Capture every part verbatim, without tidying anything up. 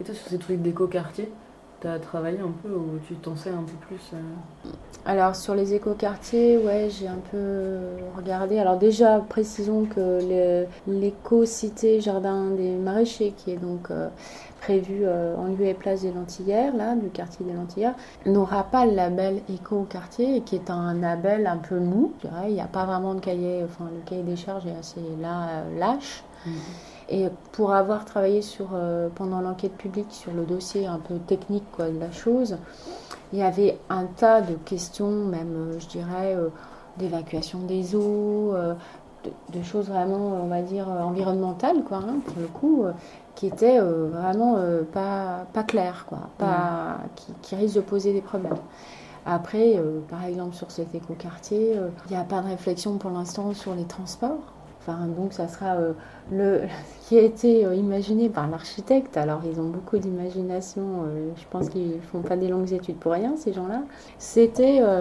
toi, sur ces trucs d'éco-quartier, tu as travaillé un peu ou tu t'en sais un peu plus euh... Alors sur les écoquartiers, ouais, j'ai un peu regardé. Alors déjà, précisons que le- l'éco-cité Jardin des Maraîchers, qui est donc euh, prévu euh, en lieu et place des Lentillères, là, du quartier des Lentillères, n'aura pas le label éco-quartier, qui est un label un peu mou. Je dirais. Il n'y a pas vraiment de cahier, enfin le cahier des charges est assez là, lâche. Mmh. Et pour avoir travaillé sur, euh, pendant l'enquête publique sur le dossier un peu technique quoi, de la chose, il y avait un tas de questions, même, euh, je dirais, euh, d'évacuation des eaux, euh, de, de choses vraiment, on va dire, euh, environnementales, quoi, hein, pour le coup, euh, qui étaient euh, vraiment euh, pas, pas claires, quoi, pas, mmh. qui, qui risquent de poser des problèmes. Après, euh, par exemple, sur cet écoquartier, il euh, n'y a pas de réflexion pour l'instant sur les transports. Enfin, donc, ça sera euh, le qui a été euh, imaginé par l'architecte. Alors, ils ont beaucoup d'imagination. Euh, je pense qu'ils ne font pas des longues études pour rien, ces gens-là. C'était euh,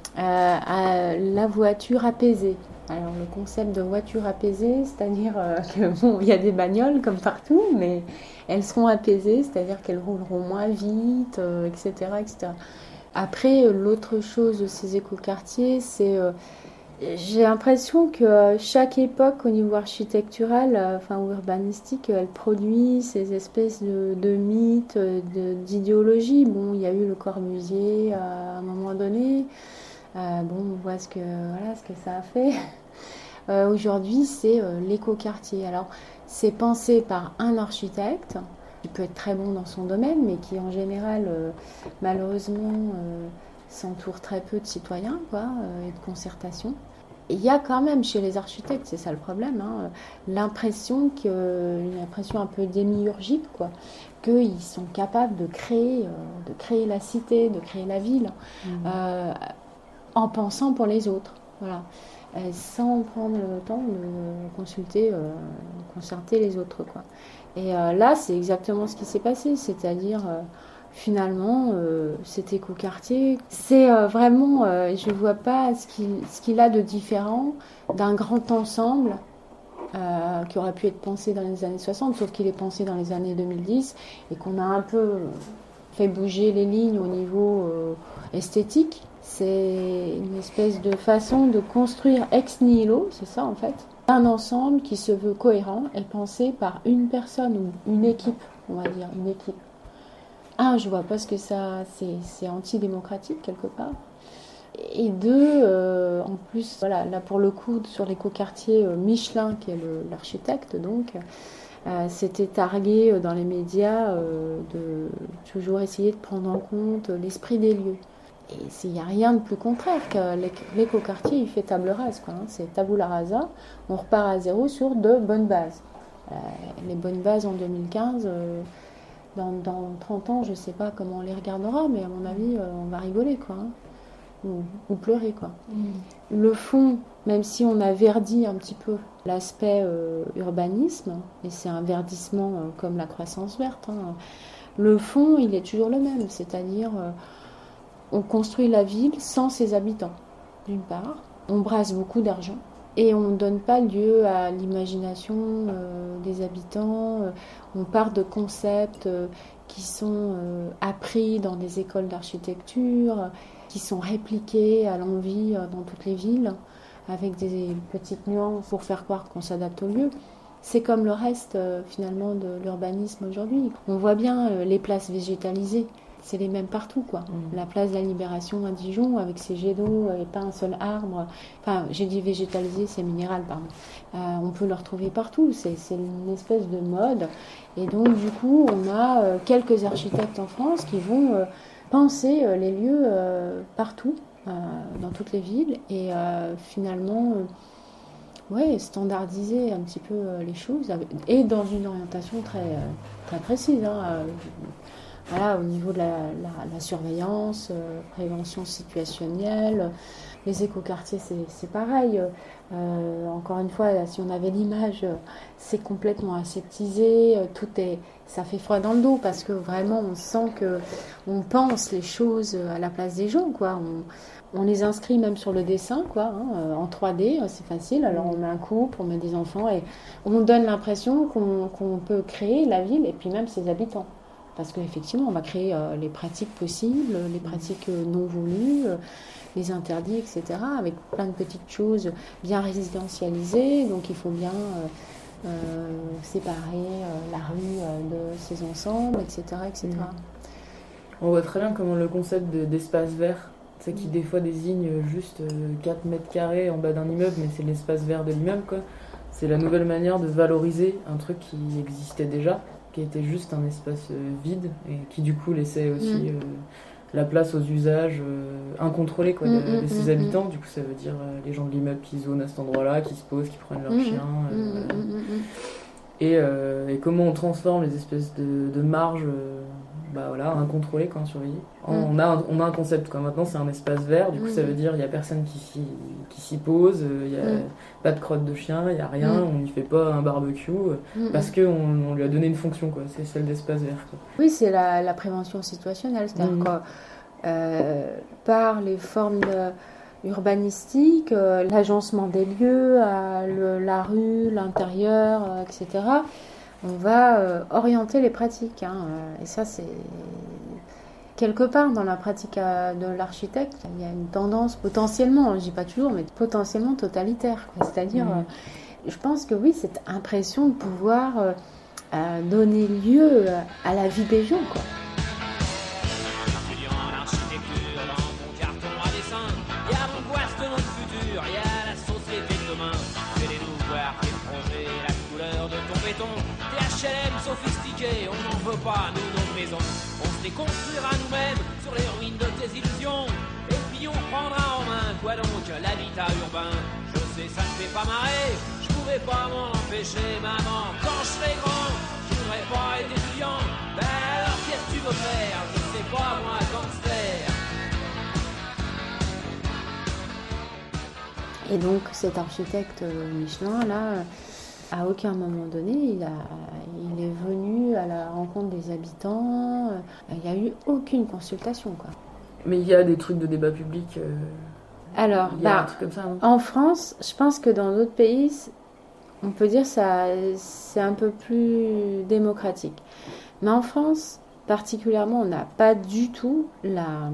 euh, la voiture apaisée. Alors, le concept de voiture apaisée, c'est-à-dire euh, que bon, il y a des bagnoles comme partout, mais elles seront apaisées, c'est-à-dire qu'elles rouleront moins vite, euh, et cetera, et cetera. Après, l'autre chose de ces écoquartiers, c'est euh, j'ai l'impression que chaque époque, au niveau architectural, euh, enfin ou urbanistique, elle produit ces espèces de, de mythes, de, d'idéologies. Bon, il y a eu le Corbusier à un moment donné. Euh, bon, on voit ce que voilà ce que ça a fait. Euh, aujourd'hui, c'est euh, l'écoquartier. Alors, c'est pensé par un architecte qui peut être très bon dans son domaine, mais qui en général, euh, malheureusement, euh, s'entoure très peu de citoyens quoi, euh, et de concertation. Il y a quand même chez les architectes, c'est ça le problème, hein, l'impression que, une impression un peu démiurgique, quoi, qu'ils sont capables de créer, euh, de créer la cité, de créer la ville, mmh. euh, en pensant pour les autres, voilà, euh, sans prendre le temps de consulter, euh, de concerter les autres, quoi. Et euh, là, c'est exactement ce qui s'est passé, c'est-à-dire euh, finalement, euh, cet écoquartier, c'est euh, vraiment, euh, je ne vois pas ce qu'il, ce qu'il a de différent d'un grand ensemble euh, qui aurait pu être pensé dans les années soixante, sauf qu'il est pensé dans les années deux mille dix et qu'on a un peu fait bouger les lignes au niveau euh, esthétique. C'est une espèce de façon de construire ex nihilo, c'est ça en fait, un ensemble qui se veut cohérent et pensé par une personne ou une équipe, on va dire, une équipe. Un, je vois pas ce que ça, c'est, c'est antidémocratique quelque part. Et deux, euh, en plus, voilà, là pour le coup, sur l'écoquartier euh, Michelin, qui est le, l'architecte, donc, euh, c'était targué dans les médias euh, de toujours essayer de prendre en compte l'esprit des lieux. Et il n'y a rien de plus contraire que l'écoquartier, il fait table rase, quoi, hein, c'est tabula rasa, on repart à zéro sur de bonnes bases. Euh, les bonnes bases en deux mille quinze... Euh, Dans, dans trente ans, je ne sais pas comment on les regardera, mais à mon avis, euh, on va rigoler, quoi. Hein. Ou, ou pleurer, quoi. Mm. Le fond, même si on a verdi un petit peu l'aspect euh, urbanisme, et c'est un verdissement euh, comme la croissance verte, hein, le fond, il est toujours le même. C'est-à-dire, euh, on construit la ville sans ses habitants, d'une part. On brasse beaucoup d'argent. Et on ne donne pas lieu à l'imagination euh, des habitants. On part de concepts euh, qui sont euh, appris dans des écoles d'architecture, qui sont répliqués à l'envi euh, dans toutes les villes, avec des petites nuances pour faire croire qu'on s'adapte au lieu. C'est comme le reste euh, finalement de l'urbanisme aujourd'hui. On voit bien euh, les places végétalisées. C'est les mêmes partout, quoi. Mmh. La place de la Libération à Dijon, avec ses jets d'eau et pas un seul arbre. Enfin, j'ai dit végétalisé, c'est minéral, pardon. Euh, on peut le retrouver partout. C'est, c'est une espèce de mode. Et donc, du coup, on a euh, quelques architectes en France qui vont euh, penser euh, les lieux euh, partout, euh, dans toutes les villes. Et euh, finalement, euh, ouais, standardiser un petit peu euh, les choses. Et dans une orientation très, euh, très précise, hein, euh, Voilà, au niveau de la, la, la surveillance, euh, prévention situationnelle, les écoquartiers, c'est, c'est pareil. Euh, encore une fois, si on avait l'image, c'est complètement aseptisé, tout est, ça fait froid dans le dos parce que vraiment, on sent que on pense les choses à la place des gens, quoi. On, on les inscrit même sur le dessin, quoi, hein, en trois D, c'est facile. Alors on met un couple, on met des enfants et on donne l'impression qu'on, qu'on peut créer la ville et puis même ses habitants. Parce qu'effectivement, on va créer euh, les pratiques possibles, les pratiques euh, non voulues, euh, les interdits, et cetera, avec plein de petites choses bien résidentialisées. Donc il faut bien euh, euh, séparer euh, la rue euh, de ses ensembles, et cetera, et cetera. Mmh. On voit très bien comment le concept de, d'espace vert, c'est qui des fois désigne juste euh, quatre mètres carrés en bas d'un immeuble, mais c'est l'espace vert de l'immeuble, quoi. C'est la nouvelle manière de valoriser un truc qui existait déjà, qui était juste un espace euh, vide, et qui du coup laissait aussi mmh. euh, la place aux usages euh, incontrôlés quoi, mmh, de, de ses mmh, habitants. Mmh. Du coup ça veut dire euh, les gens de l'immeuble qui zonent à cet endroit-là, qui se posent, qui prennent leur mmh, chien. Euh, mmh, voilà. mmh. Et, euh, et comment on transforme les espèces de, de marges euh, bah voilà, incontrôlées, quoi, surveillées. Mm. On, a un, on a un concept, quoi. Maintenant c'est un espace vert, du coup mm. ça veut dire il n'y a personne qui s'y, qui s'y pose, il n'y a mm. pas de crotte de chien, il n'y a rien, mm. on n'y fait pas un barbecue, mm. parce qu'on on lui a donné une fonction, quoi. C'est celle d'espace vert. Quoi. Oui, c'est la, la prévention situationnelle, c'est-à-dire mm. que euh, par les formes de urbanistique, euh, l'agencement des lieux, euh, le, la rue, l'intérieur, euh, et cetera. On va euh, orienter les pratiques. Hein, euh, et ça, c'est quelque part dans la pratique euh, de l'architecte, il y a une tendance potentiellement, je ne dis pas toujours, mais potentiellement totalitaire. Quoi. C'est-à-dire, mmh. euh, je pense que oui, cette impression de pouvoir euh, euh, donner lieu à la vie des gens, quoi. H L M sophistiqué, on n'en veut pas, nous, nos maisons. On se les construira nous-mêmes sur les ruines de tes illusions. Et puis on prendra en main, quoi donc, l'habitat urbain. Je sais, ça ne fait pas marrer, je pouvais pas m'en empêcher, maman. Quand je serai grand, je voudrais pas être étudiant. Ben alors qu'est-ce que tu veux faire? Je sais pas, moi, gangster. Et donc cet architecte Michelin, là... À aucun moment donné, il, a, il est venu à la rencontre des habitants. Il n'y a eu aucune consultation, quoi. Mais il y a des trucs de débat public. Euh, Alors, il y a bah, un truc comme ça, hein. En France, je pense que dans d'autres pays, on peut dire ça, c'est un peu plus démocratique. Mais en France, particulièrement, on n'a pas du tout la,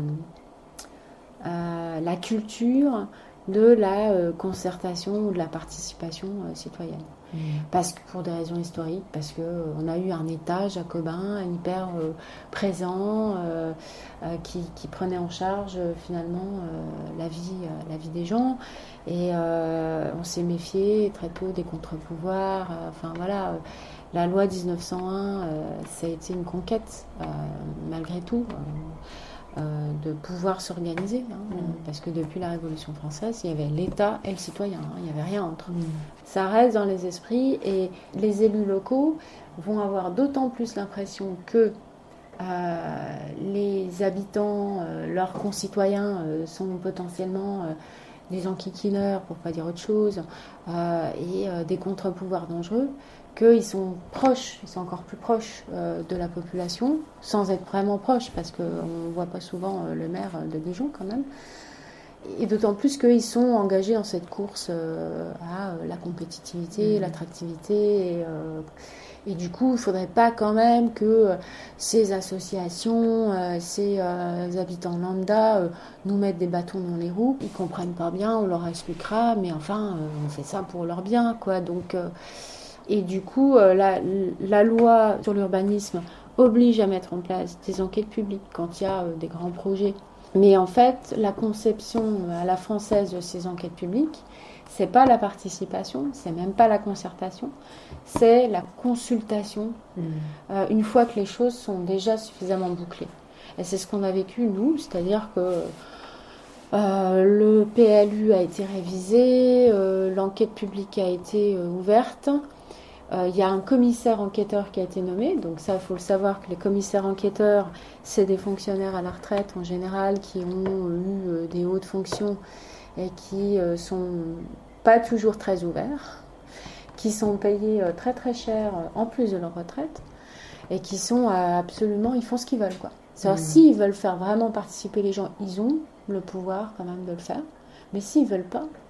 euh, la culture de la euh, concertation ou de la participation euh, citoyenne. Mmh. Parce que pour des raisons historiques, parce qu'on euh, a eu un État jacobin hyper euh, présent euh, euh, qui, qui prenait en charge euh, finalement euh, la, vie, euh, la vie des gens et euh, on s'est méfié très tôt des contre-pouvoirs. Euh, enfin voilà, euh, la loi dix-neuf cent un, euh, ça a été une conquête euh, malgré tout. Euh, Euh, de pouvoir s'organiser, hein, mmh. parce que depuis la Révolution française, il y avait l'État et le citoyen, hein, il n'y avait rien entre. Mmh. Ça reste dans les esprits et les élus locaux vont avoir d'autant plus l'impression que euh, les habitants, euh, leurs concitoyens euh, sont potentiellement euh, des enquiquineurs, pour ne pas dire autre chose, euh, et euh, des contre-pouvoirs dangereux, qu'ils sont proches, ils sont encore plus proches euh, de la population, sans être vraiment proches, parce qu'on ne voit pas souvent euh, le maire de Dijon quand même. Et d'autant plus qu'ils sont engagés dans cette course euh, à euh, la compétitivité, mmh. l'attractivité. Et, euh, et du coup, il ne faudrait pas quand même que euh, ces associations, euh, ces euh, habitants lambda euh, nous mettent des bâtons dans les roues. Ils ne comprennent pas bien, on leur expliquera, mais enfin, euh, on fait ça pour leur bien, quoi. Donc... Euh, Et du coup, euh, la, la loi sur l'urbanisme oblige à mettre en place des enquêtes publiques quand il y a euh, des grands projets. Mais en fait, la conception à la française de ces enquêtes publiques, c'est pas la participation, c'est même pas la concertation, c'est la consultation, mmh. euh, une fois que les choses sont déjà suffisamment bouclées. Et c'est ce qu'on a vécu, nous, c'est-à-dire que euh, le P L U a été révisé, euh, l'enquête publique a été euh, ouverte. Il euh, y a un commissaire enquêteur qui a été nommé, donc ça, il faut le savoir que les commissaires enquêteurs, c'est des fonctionnaires à la retraite en général qui ont eu euh, des hautes fonctions et qui euh, sont pas toujours très ouverts, qui sont payés euh, très très cher euh, en plus de leur retraite et qui sont euh, absolument, ils font ce qu'ils veulent, quoi. C'est-à-dire, mmh. s'ils veulent faire vraiment participer les gens, ils ont le pouvoir quand même de le faire, mais s'ils veulent pas,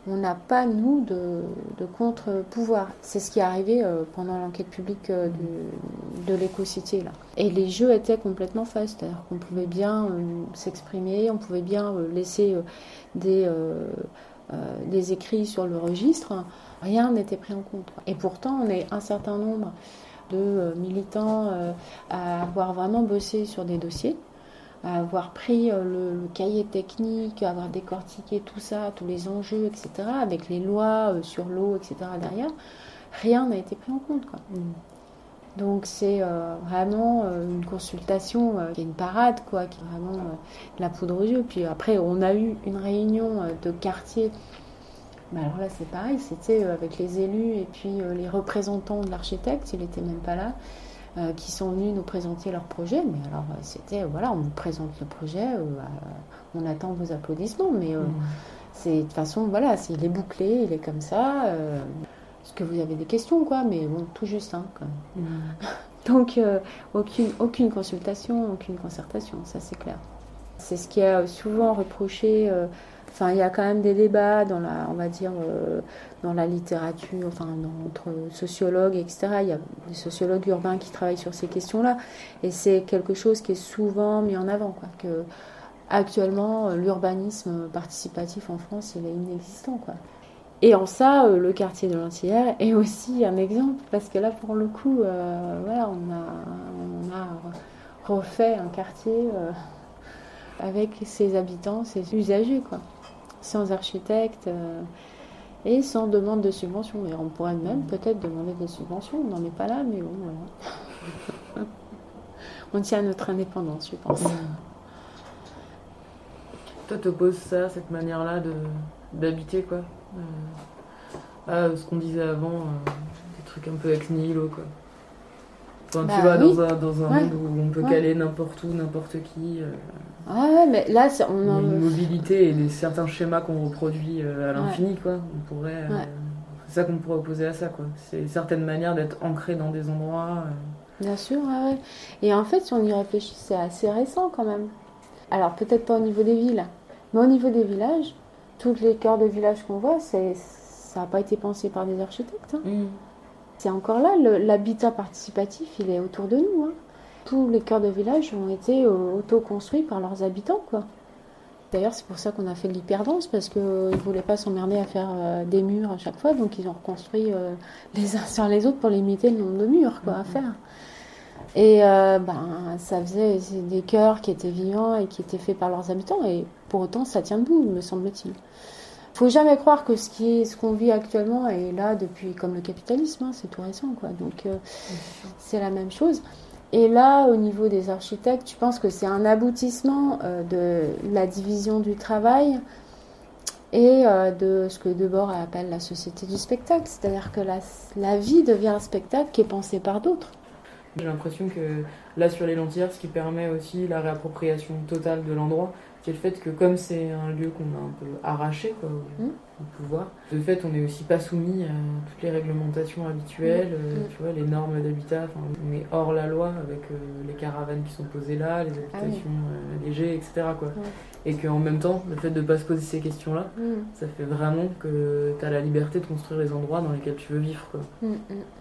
on n'a pas, nous, de, de contre-pouvoir. C'est ce qui est arrivé euh, pendant l'enquête publique euh, du, de l'éco-cité, là. Et les jeux étaient complètement faits, c'est-à-dire qu'on pouvait bien euh, s'exprimer, on pouvait bien euh, laisser euh, des, euh, euh, des écrits sur le registre. Rien n'était pris en compte. Et pourtant, on est un certain nombre de euh, militants euh, à avoir vraiment bossé sur des dossiers, à avoir pris euh, le, le cahier technique, à avoir décortiqué tout ça, tous les enjeux, et cetera, avec les lois euh, sur l'eau, et cetera derrière. Rien n'a été pris en compte, quoi. Mmh. Donc c'est euh, vraiment euh, une consultation euh, qui est une parade, quoi, qui est vraiment euh, de la poudre aux yeux. Puis après, on a eu une réunion euh, de quartier. Mais alors là, c'est pareil, c'était euh, avec les élus et puis euh, les représentants de l'architecte, il n'était même pas là. Euh, qui sont venus nous présenter leur projet, mais alors euh, c'était, euh, voilà, on vous présente le projet, euh, euh, on attend vos applaudissements, mais euh, mmh. c'est, de toute façon, voilà, c'est, il est bouclé, il est comme ça, euh, est-ce que vous avez des questions, quoi, mais bon, tout juste, hein, quoi. Mmh. Donc, euh, aucune, aucune consultation, aucune concertation, ça c'est clair. C'est ce qui est souvent reproché. Euh, Enfin, il y a quand même des débats dans la, on va dire, euh, dans la littérature, enfin, entre sociologues, et cetera. Il y a des sociologues urbains qui travaillent sur ces questions-là, et c'est quelque chose qui est souvent mis en avant, quoi. Que actuellement, l'urbanisme participatif en France, il est inexistant, quoi. Et en ça, le quartier de l'Antillère est aussi un exemple, parce que là, pour le coup, euh, voilà, on a, on a refait un quartier euh, avec ses habitants, ses usagers, quoi. Sans architecte euh, et sans demande de subvention. Et on pourrait même peut-être demander des subventions, on n'en est pas là, mais bon, voilà. On tient à notre indépendance, je pense. Mmh. Toi, t'opposes ça, cette manière-là de, d'habiter, quoi. Euh, à ce qu'on disait avant, euh, des trucs un peu ex nihilo, quoi. Enfin, bah, tu vois, oui. dans un, dans un ouais. monde où on peut ouais. caler n'importe où, n'importe qui. Euh, ah ouais, mais là, c'est, on a une mobilité et des, certains schémas qu'on reproduit euh, à l'infini, ouais. quoi. On pourrait, euh, ouais. c'est ça qu'on pourrait opposer à ça, quoi. C'est certaines manières d'être ancré dans des endroits. Euh... Bien sûr, ouais, ouais. Et en fait, si on y réfléchit, c'est assez récent quand même. Alors peut-être pas au niveau des villes, mais au niveau des villages, tous les cœurs de village qu'on voit, c'est, ça n'a pas été pensé par des architectes. Hein. Mm. C'est encore là, le, l'habitat participatif, il est autour de nous. Hein. Tous les cœurs de village ont été euh, auto-construits par leurs habitants, quoi. D'ailleurs, c'est pour ça qu'on a fait de l'hyperdense, parce qu'ils ne voulaient pas s'emmerder à faire euh, des murs à chaque fois, donc ils ont reconstruit euh, les uns sur les autres pour limiter le nombre de murs, quoi, à faire. Et euh, ben, ça faisait des cœurs qui étaient vivants et qui étaient faits par leurs habitants, et pour autant, ça tient debout, me semble-t-il. Il faut jamais croire que ce, qui est, ce qu'on vit actuellement est là depuis, comme le capitalisme, hein, c'est tout récent, quoi. Donc euh, c'est la même chose. Et là, au niveau des architectes, je pense que c'est un aboutissement euh, de la division du travail et euh, de ce que Debord appelle la société du spectacle. C'est-à-dire que la, la vie devient un spectacle qui est pensé par d'autres. J'ai l'impression que là, sur les Lentillères, ce qui permet aussi la réappropriation totale de l'endroit, c'est le fait que comme c'est un lieu qu'on a un peu arraché, quoi, au, mmh. au pouvoir, de fait on n'est aussi pas soumis à toutes les réglementations habituelles, mmh. euh, tu vois, les normes d'habitat, on est hors la loi avec euh, les caravanes qui sont posées là, les habitations ah oui. euh, légères, et cetera, quoi. Mmh. Et qu'en même temps, le fait de ne pas se poser ces questions-là, mmh. ça fait vraiment que tu as la liberté de construire les endroits dans lesquels tu veux vivre, quoi. Mmh.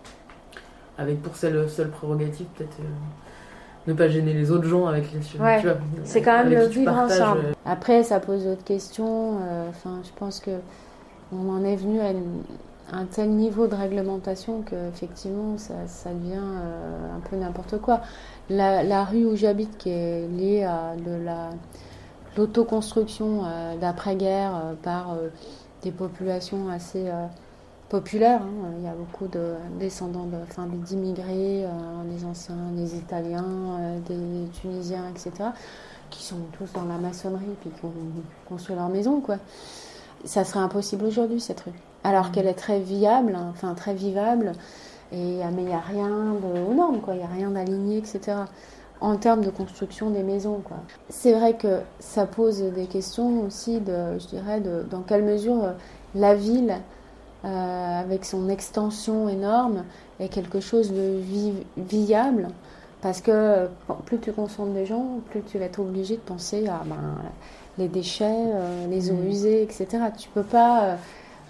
Avec pour seule, seule prérogative peut-être... Euh, ne pas gêner les autres gens avec les ouais, tu vois, c'est quand même le vivre ensemble. Après, ça pose d'autres questions. Enfin, euh, je pense que on en est venu à une, un tel niveau de réglementation que effectivement, ça, ça devient euh, un peu n'importe quoi. La, la rue où j'habite, qui est liée à de la l'autoconstruction euh, d'après-guerre euh, par euh, des populations assez euh, populaire, hein. Il y a beaucoup de descendants de, enfin, d'immigrés, euh, des anciens, des Italiens, euh, des Tunisiens, et cetera, qui sont tous dans la maçonnerie et qui ont construit leur maison, quoi. Ça serait impossible aujourd'hui, cette rue. Alors mmh. qu'elle est très viable, hein, enfin très vivable, et, mais il n'y a rien de, aux normes, quoi. Il n'y a rien d'aligné, et cetera. En termes de construction des maisons, quoi. C'est vrai que ça pose des questions aussi, de, je dirais, de, dans quelle mesure euh, la ville, Euh, avec son extension énorme, est quelque chose de vi- viable, parce que bon, plus tu concentres des gens, plus tu vas être obligé de penser à ben, les déchets, euh, les eaux mmh. usées, et cetera. Tu peux pas euh,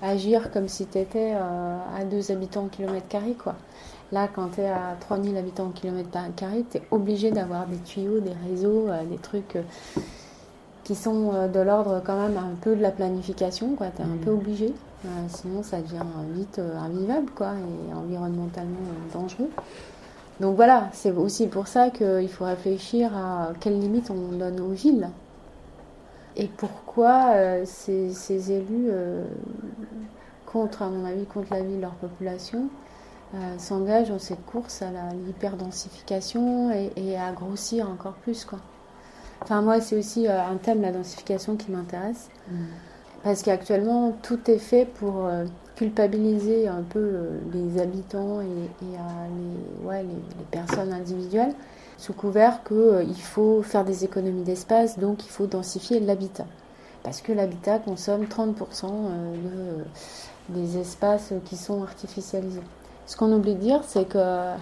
agir comme si tu étais euh, à deux habitants au kilomètre carré, quoi. Là, quand tu es à trois mille habitants au kilomètre carré, tu es obligé d'avoir des tuyaux, des réseaux, euh, des trucs euh, qui sont euh, de l'ordre quand même un peu de la planification, quoi. Tu es un peu obligé. Euh, sinon, ça devient vite euh, invivable, quoi, et environnementalement euh, dangereux. Donc voilà, c'est aussi pour ça qu'il faut réfléchir à quelles limites on donne aux villes. Et pourquoi euh, ces, ces élus, euh, contre, à mon avis, contre la ville, leur population, euh, s'engagent dans cette course à la l'hyperdensification et, et à grossir encore plus, quoi. Enfin, moi, c'est aussi euh, un thème, la densification, qui m'intéresse. Mmh. Parce qu'actuellement, tout est fait pour euh, culpabiliser un peu euh, les habitants et, et euh, les, ouais, les, les personnes individuelles, sous couvert qu'il euh, faut faire des économies d'espace, donc il faut densifier l'habitat. Parce que l'habitat consomme trente pour cent euh, de, des espaces qui sont artificialisés. Ce qu'on oublie de dire, c'est que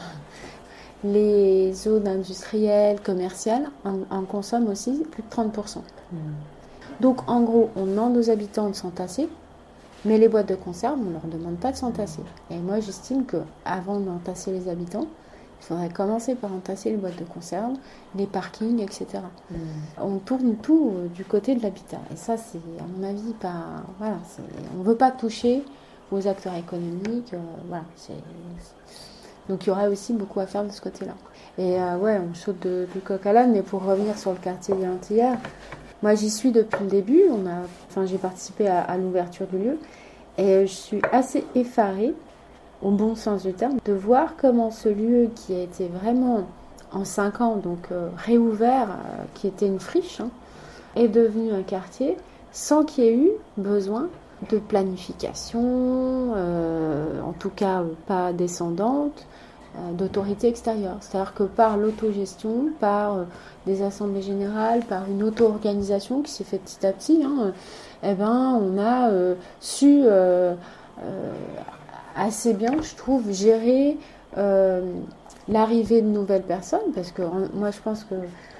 les zones industrielles, commerciales, en, en consomment aussi plus de trente pour cent. Mmh. Donc en gros, on demande aux habitants de s'entasser, mais les boîtes de conserve, on ne leur demande pas de s'entasser. Et moi, j'estime qu'avant d'entasser les habitants, il faudrait commencer par entasser les boîtes de conserve, les parkings, et cetera. Mmh. On tourne tout du côté de l'habitat. Et ça, c'est, à mon avis, pas... Voilà, c'est... on ne veut pas toucher aux acteurs économiques. Euh, voilà, c'est... Donc il y aurait aussi beaucoup à faire de ce côté-là. Et euh, ouais, on saute de, du coq à l'âne, mais pour revenir sur le quartier des Antillières, moi, j'y suis depuis le début. On a, enfin, j'ai participé à, à l'ouverture du lieu et je suis assez effarée, au bon sens du terme, de voir comment ce lieu qui a été vraiment en cinq ans, donc euh, réouvert, euh, qui était une friche, hein, est devenu un quartier sans qu'il y ait eu besoin de planification, euh, en tout cas euh, pas descendante, d'autorité extérieure. C'est-à-dire que par l'autogestion, par euh, des assemblées générales, par une auto-organisation qui s'est faite petit à petit, hein, eh ben, on a euh, su euh, euh, assez bien, je trouve, gérer euh, l'arrivée de nouvelles personnes, parce que moi je pense que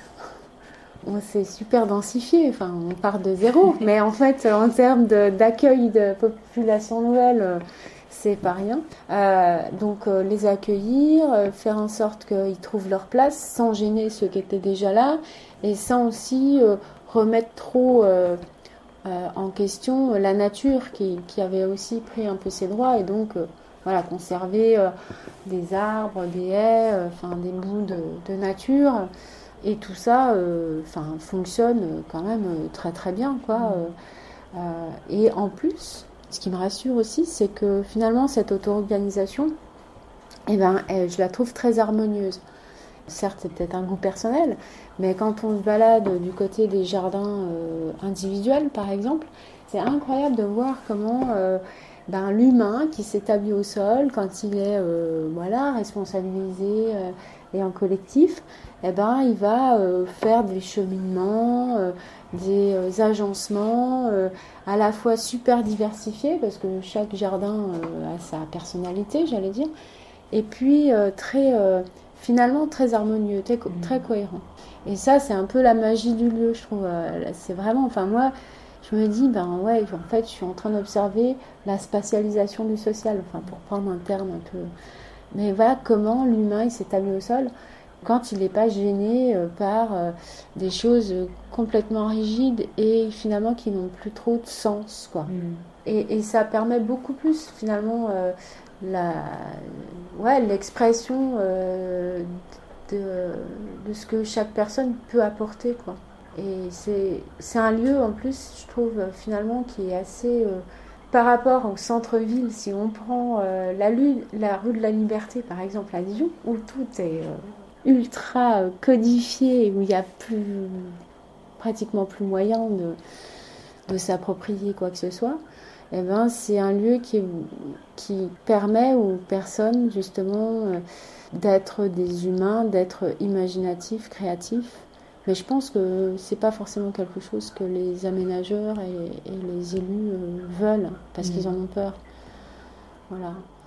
on s'est super densifié, enfin on part de zéro, mais en fait en termes de, d'accueil de population nouvelle, euh, c'est pas rien. Euh, donc euh, les accueillir, euh, faire en sorte qu'ils trouvent leur place sans gêner ceux qui étaient déjà là et sans aussi euh, remettre trop euh, euh, en question la nature qui, qui avait aussi pris un peu ses droits et donc euh, voilà, conserver euh, des arbres, des haies, euh, enfin des bouts de, de nature et tout ça euh, fonctionne quand même très très bien, quoi. Euh, euh, et en plus, ce qui me rassure aussi, c'est que finalement, cette auto-organisation, eh ben, je la trouve très harmonieuse. Certes, c'est peut-être un goût personnel, mais quand on se balade du côté des jardins euh, individuels, par exemple, c'est incroyable de voir comment euh, ben, l'humain qui s'établit au sol, quand il est euh, voilà, responsabilisé euh, et en collectif, eh ben, il va euh, faire des cheminements, euh, des euh, agencements euh, à la fois super diversifiés, parce que chaque jardin euh, a sa personnalité, j'allais dire, et puis euh, très, euh, finalement très harmonieux, très, co- très cohérent. Et ça, c'est un peu la magie du lieu, je trouve. Euh, c'est vraiment, enfin moi, je me dis, ben ouais, en fait, je suis en train d'observer la spatialisation du social, enfin pour prendre un terme un peu... Mais voilà comment l'humain, il s'établit au sol, quand il n'est pas gêné euh, par euh, des choses complètement rigides et finalement qui n'ont plus trop de sens, quoi. Mm. Et, et ça permet beaucoup plus finalement euh, la, ouais, l'expression euh, de, de ce que chaque personne peut apporter, quoi. Et c'est, c'est un lieu en plus, je trouve, finalement, qui est assez... Euh, par rapport au centre-ville, si on prend euh, la, rue, la rue de la Liberté, par exemple, à Dijon, où tout est... Euh, ultra codifié, où il n'y a plus, pratiquement plus moyen de, de s'approprier quoi que ce soit, eh ben, c'est un lieu qui, qui permet aux personnes justement d'être des humains, d'être imaginatifs, créatifs. Mais je pense que c'est pas forcément quelque chose que les aménageurs et, et les élus veulent, parce mmh. qu'ils en ont peur. Voilà.